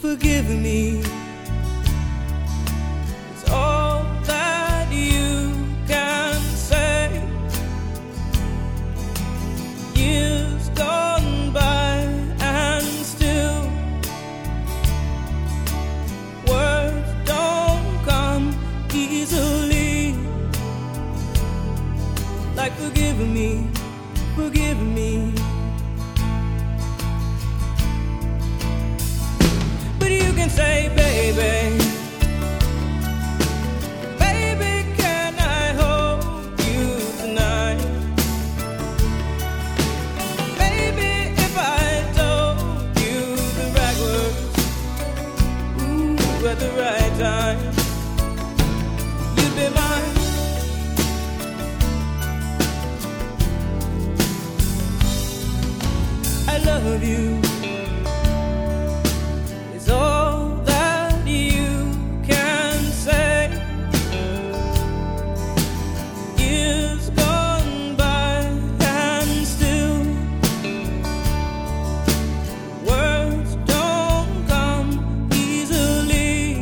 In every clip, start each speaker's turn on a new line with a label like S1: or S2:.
S1: forgive me. It's all that you can say. Years gone by and still words don't come easily. Like forgive me, forgive me. But you can say, baby, baby, can I hold you tonight? Baby, if I told you the right words, ooh, at the right time, you'd be mine. I love you. It's all that you can say. Years gone by and still words don't come easily.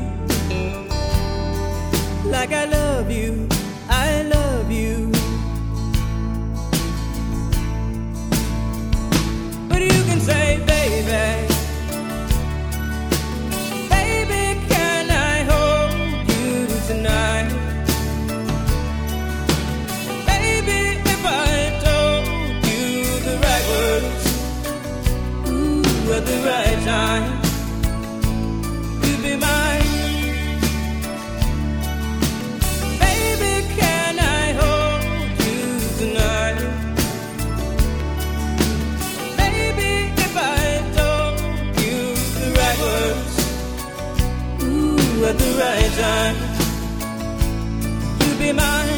S1: Like I love you, I love you. Say, baby, baby, can I hold you tonight? Baby, if I told you the right words, ooh, at the right time, you'd be mine. Baby, can I hold you tonight? At the right time, you'd be mine.